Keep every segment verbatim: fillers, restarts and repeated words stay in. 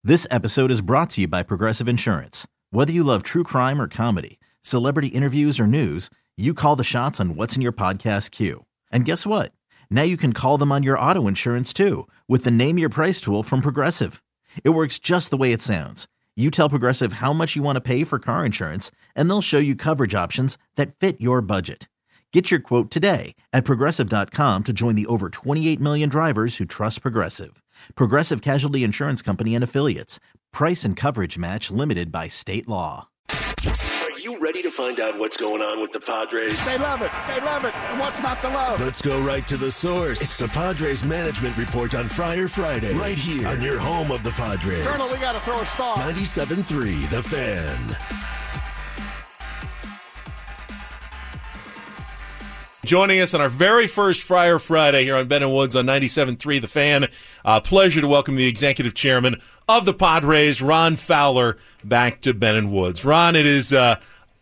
This episode is brought to you by Progressive Insurance. Whether you love true crime or comedy, celebrity interviews or news, you call the shots on what's in your podcast queue. And guess what? Now you can call them on your auto insurance too with the Name Your Price tool from Progressive. It works just the way it sounds. You tell Progressive how much you want to pay for car insurance, and they'll show you coverage options that fit your budget. Get your quote today at Progressive dot com to join the over twenty-eight million drivers who trust Progressive. Progressive Casualty Insurance Company and Affiliates. Price and coverage match limited by state law. Are you ready to find out what's going on with the Padres? They love it. They love it. And what's not to love? Let's go right to the source. It's the Padres Management Report on Friar Friday. Right here on your home of the Padres. Colonel, we got to throw a star. ninety-seven point three, The Fan. Joining us on our very first Friar Friday here on Ben and Woods on ninety-seven point three The Fan. Uh, pleasure to welcome the executive chairman of the Padres, Ron Fowler, back to Ben and Woods. Ron, it is uh,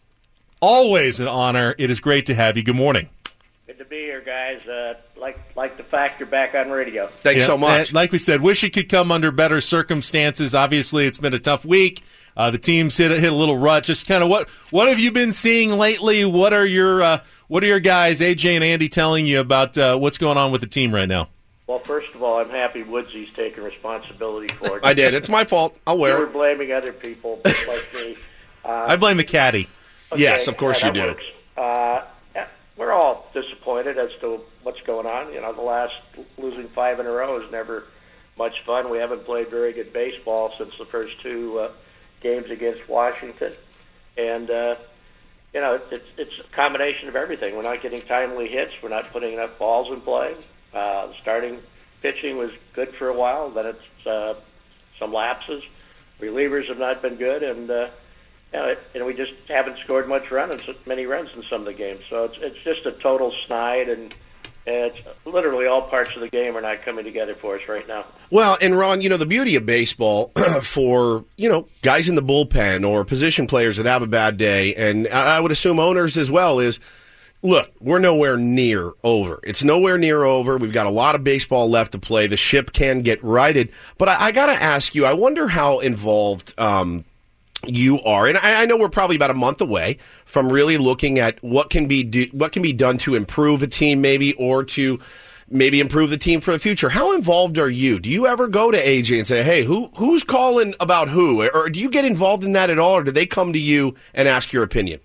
always an honor. It is great to have you. Good morning. Good to be here, guys. Uh, like like the fact you're back on radio. Thanks yeah, so much. Like we said, wish it could come under better circumstances. Obviously, it's been a tough week. Uh, the team's hit, hit a little rut. Just kind of what what have you been seeing lately? What are your uh, what are your guys, A J and Andy, telling you about uh, what's going on with the team right now? Well, first of all, I'm happy Woodsy's taking responsibility for it. I did. It's my fault. I'll You wear were it. blaming other people just like me. Uh, I blame the caddy. okay, Yes, of course yeah, you that do. works. Uh, yeah, we're all disappointed as to what's going on. You know, the last losing five in a row is never much fun. We haven't played very good baseball since the first two uh, games against Washington. And, uh, you know, it's, it's a combination of everything. We're not getting timely hits. We're not putting enough balls in play. Uh, starting pitching was good for a while. Then it's uh, some lapses. Relievers have not been good. And, uh, you know, it, and we just haven't scored much run and many runs in some of the games. So it's, it's just a total snide, and it's literally all parts of the game are not coming together for us right now. Well, and Ron, you know, the beauty of baseball for, you know, guys in the bullpen or position players that have a bad day, and I would assume owners as well, is, look, we're nowhere near over. It's nowhere near over. We've got a lot of baseball left to play. The ship can get righted. But I, I got to ask you, I wonder how involved um, you are, and I, I know we're probably about a month away from really looking at what can be do, what can be done to improve a team, maybe, or to maybe improve the team for the future. How involved are you? Do you ever go to A J and say, "Hey, who who's calling about who?" Or do you get involved in that at all, or do they come to you and ask your opinion?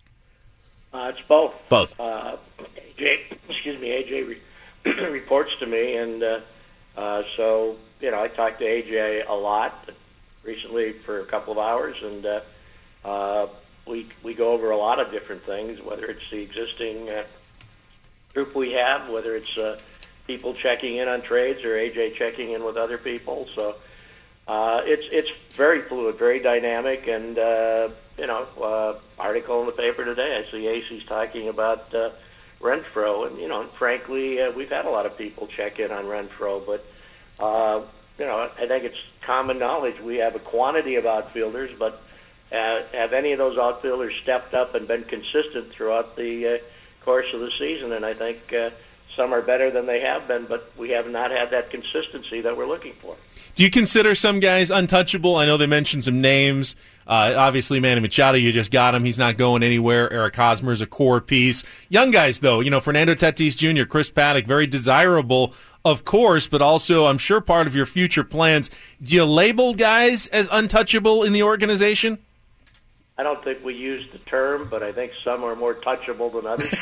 Uh, it's both. Both. Uh, A J, excuse me, A J re- reports to me, and uh, uh, so you know I talk to A J a lot. Recently for a couple of hours, and uh, uh, we we go over a lot of different things, whether it's the existing uh, group we have, whether it's uh, people checking in on trades or A J checking in with other people. So uh, it's it's very fluid, very dynamic, and uh, you know, uh, article in the paper today, I see A C's talking about uh, Renfroe, and you know, frankly, uh, we've had a lot of people check in on Renfroe, but uh, you know, I think it's common knowledge we have a quantity of outfielders, but uh, have any of those outfielders stepped up and been consistent throughout the uh, course of the season? And I think uh, some are better than they have been, but we have not had that consistency that we're looking for. Do you consider some guys untouchable? I know they mentioned some names. Uh, obviously, Manny Machado, you just got him. He's not going anywhere. Eric Hosmer's a core piece. Young guys, though, you know, Fernando Tatis Junior, Chris Paddock, very desirable, of course, but also I'm sure part of your future plans. Do you label guys as untouchable in the organization? I don't think we use the term, but I think some are more touchable than others.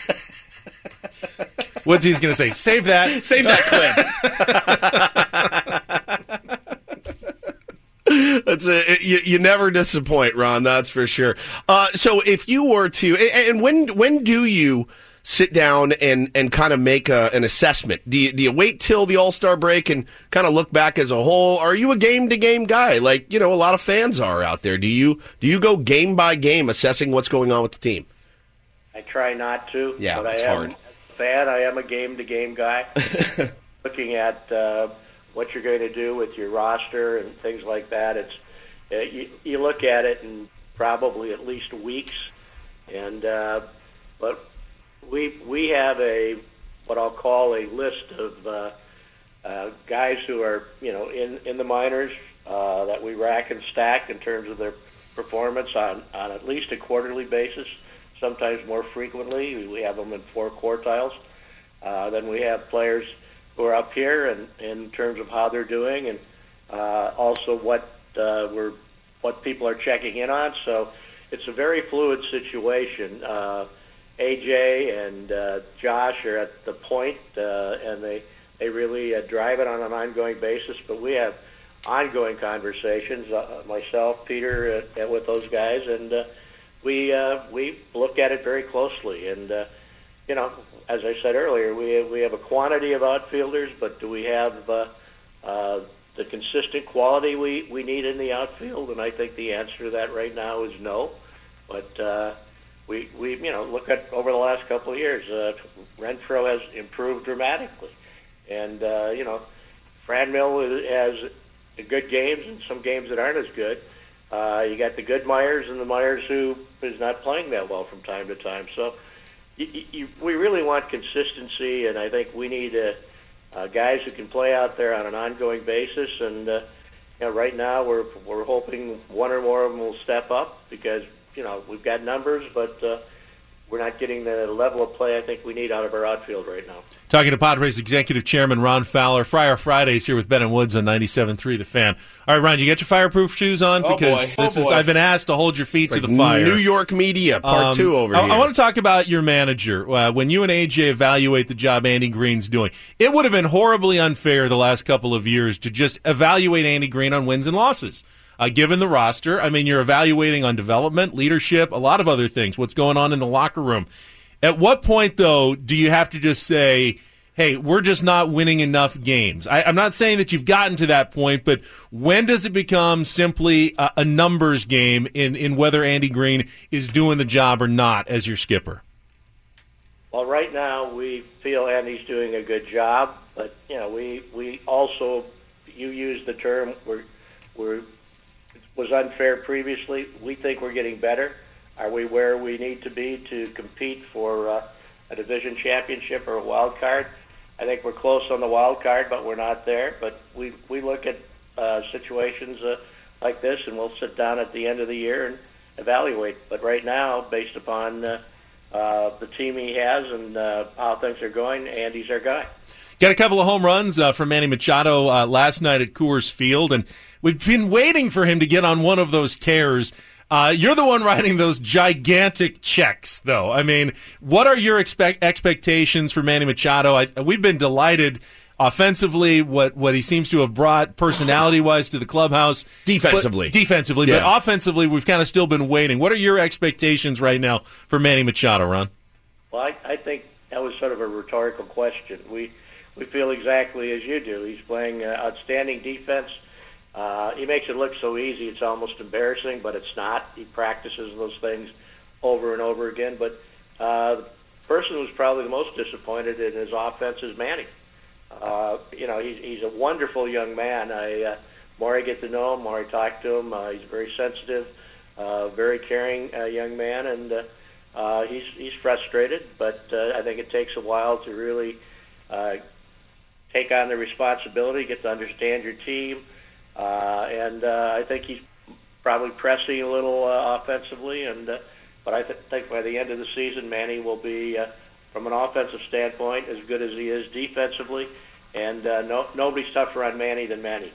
What's he's going to say? Save that. Save that clip. That's a, you, you never disappoint, Ron. That's for sure. Uh, so, if you were to, and when when do you sit down and, and kind of make a, an assessment? Do you, do you wait till the All-Star break and kind of look back as a whole? Are you a game to game guy, like you know a lot of fans are out there? Do you do you go game by game assessing what's going on with the team? I try not to. Yeah, but it's I am, hard. As a fan, I am a game to game guy. Looking at uh, what you're going to do with your roster and things like that, it's uh, you, you look at it in probably at least weeks, and uh, but we we have a what I'll call a list of uh, uh, guys who are you know in, in the minors uh, that we rack and stack in terms of their performance on, on at least a quarterly basis, sometimes more frequently. We have them in four quartiles. Uh, then we have players who are up here and in terms of how they're doing, and uh, also what uh, we're what people are checking in on. So it's a very fluid situation. Uh, A J and uh, Josh are at the point, uh, and they they really uh, drive it on an ongoing basis. But we have ongoing conversations, uh, myself, Peter, uh, with those guys, and uh, we uh, we look at it very closely. And uh, you know, as I said earlier, we have, we have a quantity of outfielders, but do we have uh, uh, the consistent quality we, we need in the outfield? And I think the answer to that right now is no. But uh, we we you know look at over the last couple of years, uh, Renfroe has improved dramatically, and uh, you know, Franmil has good games and some games that aren't as good. Uh, you got the good Myers and the Myers who is not playing that well from time to time. So you, you, we really want consistency, and I think we need uh, uh, guys who can play out there on an ongoing basis. And uh, you know, right now we're we're hoping one or more of them will step up because you know we've got numbers, but uh, we're not getting the level of play I think we need out of our outfield right now. Talking to Padres Executive Chairman Ron Fowler. Friar Fridays here with Ben and Woods on ninety-seven point three The Fan. All right, Ron, you get your fireproof shoes on? Oh, because boy. this Oh, is boy. I've been asked to hold your feet It's to like the fire. New York media, part Um, two over I, here. I want to talk about your manager. Uh, when you and A J evaluate the job Andy Green's doing, it would have been horribly unfair the last couple of years to just evaluate Andy Green on wins and losses. Uh, given the roster, I mean, you're evaluating on development, leadership, a lot of other things, what's going on in the locker room. At what point, though, do you have to just say, hey, we're just not winning enough games? I, I'm not saying that you've gotten to that point, but when does it become simply a, a numbers game in, in whether Andy Green is doing the job or not as your skipper? Well, right now we feel Andy's doing a good job, but you know we we also you used the term we're we're it was unfair previously. We think we're getting better. Are we where we need to be to compete for uh, a division championship or a wild card? I think we're close on the wild card, but we're not there. But we we look at uh, situations uh, like this, and we'll sit down at the end of the year and evaluate. But right now, based upon uh, uh, the team he has and uh, how things are going, Andy's our guy. Got a couple of home runs uh, from Manny Machado uh, last night at Coors Field, and we've been waiting for him to get on one of those tears. Uh, you're the one writing those gigantic checks, though. I mean, what are your expect- expectations for Manny Machado? I, we've been delighted offensively, what, what he seems to have brought personality-wise to the clubhouse. Defensively. But, defensively, Yeah. but offensively, we've kind of still been waiting. What are your expectations right now for Manny Machado, Ron? Well, I, I think that was sort of a rhetorical question. We we feel exactly as you do. He's playing uh, outstanding defense. Uh, he makes it look so easy, it's almost embarrassing, but it's not. He practices those things over and over again. But uh, the person who's probably the most disappointed in his offense is Manny. Uh, you know, he's, he's a wonderful young man. I, uh, more I get to know him, more I talk to him. Uh, he's very sensitive, uh, very caring uh, young man, and uh, uh, he's he's frustrated. But uh, I think it takes a while to really uh, take on the responsibility, get to understand your team. Uh, and uh, I think he's probably pressing a little uh, offensively, and uh, but I th- think by the end of the season, Manny will be, uh, from an offensive standpoint, as good as he is defensively, and uh, no, nobody's tougher on Manny than Manny.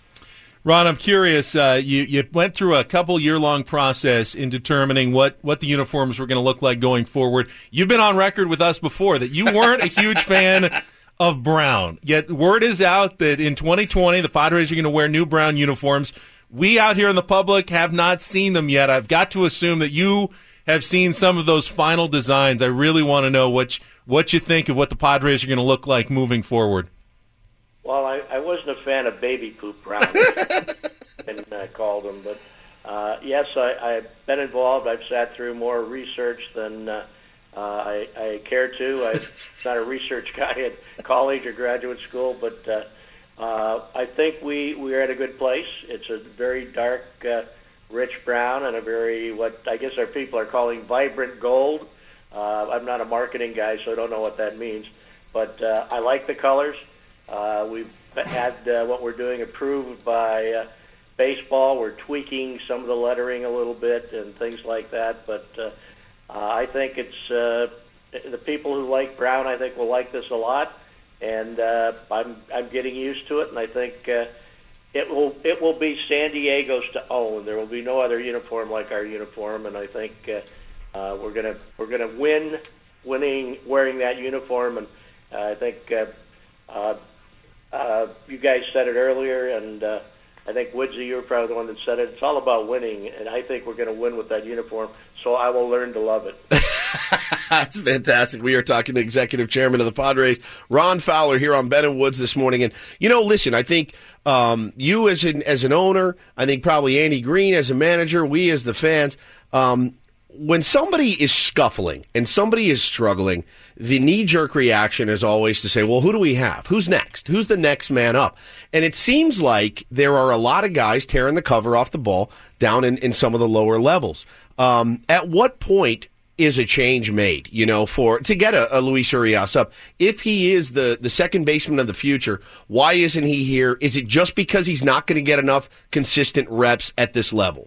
Ron, I'm curious. Uh, you you went through a couple year long process in determining what, what the uniforms were going to look like going forward. You've been on record with us before that you weren't a huge fan of brown. Yet word is out that in twenty twenty, the Padres are going to wear new brown uniforms. We out here in the public have not seen them yet. I've got to assume that you have seen some of those final designs. I really want to know what you, what you think of what the Padres are going to look like moving forward. Well, I, I wasn't a fan of baby poop brown, and uh, called them. But uh, yes, I, I've been involved. I've sat through more research than uh, uh, I, I care to. I'm not a research guy at college or graduate school, but uh, uh, I think we, we are at a good place. It's a very dark, uh, rich brown and a very, what I guess our people are calling vibrant gold. Uh, I'm not a marketing guy, so I don't know what that means. But uh, I like the colors. Uh, we've had uh, what we're doing approved by uh, baseball. We're tweaking some of the lettering a little bit and things like that. But uh, uh, I think it's uh, the people who like Brown, I think, will like this a lot. And uh, I'm I'm getting used to it, and I think uh, it will it will be San Diego's to own. There will be no other uniform like our uniform, and I think uh, uh, we're gonna we're gonna win, winning wearing that uniform. And uh, I think uh, uh, uh, you guys said it earlier, and uh, I think Woodsy, you were probably the one that said it. It's all about winning, and I think we're going to win with that uniform. So I will learn to love it. That's fantastic. We are talking to Executive Chairman of the Padres, Ron Fowler, here on Ben and Woods this morning. And, you know, listen, I think um, you as an, as an owner, I think probably Andy Green as a manager, we as the fans, um, when somebody is scuffling and somebody is struggling, the knee-jerk reaction is always to say, well, who do we have? Who's next? Who's the next man up? And it seems like there are a lot of guys tearing the cover off the ball down in, in some of the lower levels. Um, at what point is a change made, you know, for to get a, a Luis Urias up? If he is the, the second baseman of the future, why isn't he here? Is it just because he's not going to get enough consistent reps at this level?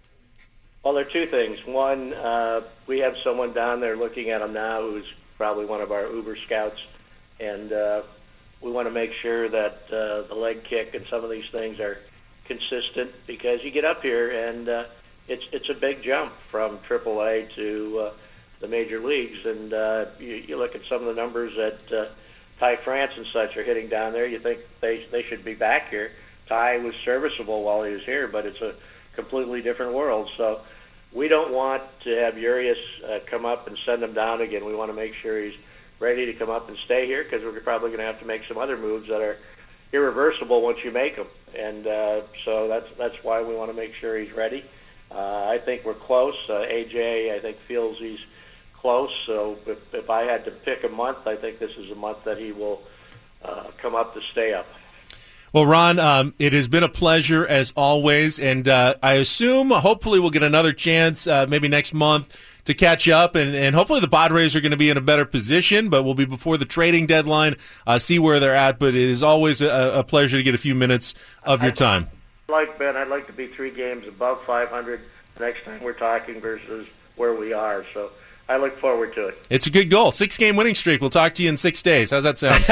Well, there are two things. One, uh, we have someone down there looking at him now who's probably one of our Uber scouts, and uh, we want to make sure that uh, the leg kick and some of these things are consistent, because you get up here and uh, it's it's a big jump from triple A to uh, the major leagues, and uh, you, you look at some of the numbers that uh, Ty France and such are hitting down there. You think they they should be back here. Ty was serviceable while he was here, but it's a completely different world. So we don't want to have Urias uh, come up and send him down again. We want to make sure he's ready to come up and stay here, because we're probably going to have to make some other moves that are irreversible once you make them. And uh, so that's that's why we want to make sure he's ready. Uh, I think we're close. Uh, A J, I think, feels he's close. So if, if I had to pick a month, I think this is a month that he will uh, come up to stay up. Well, Ron, um, it has been a pleasure as always, and uh, I assume hopefully we'll get another chance uh, maybe next month to catch up, and, and hopefully the Padres are going to be in a better position, but we'll be before the trading deadline, uh, see where they're at. But it is always a, a pleasure to get a few minutes of your time. Like Ben, I'd like to be three games above five hundred the next time we're talking versus where we are. So I look forward to it. It's a good goal. Six-game winning streak. We'll talk to you in six days. How's that sound?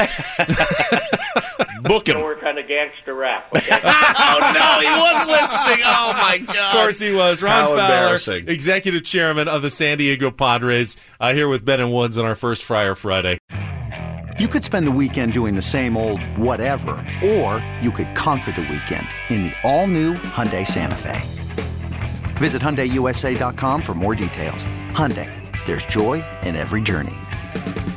Book him. Work on a gangster rap. Okay? Oh, no, he was listening. Oh, my God. Of course he was. Ron How Fowler, embarrassing. Executive Chairman of the San Diego Padres, uh, here with Ben and Woods on our first Friar Friday. You could spend the weekend doing the same old whatever, or you could conquer the weekend in the all-new Hyundai Santa Fe. Visit Hyundai U S A dot com for more details. Hyundai, there's joy in every journey.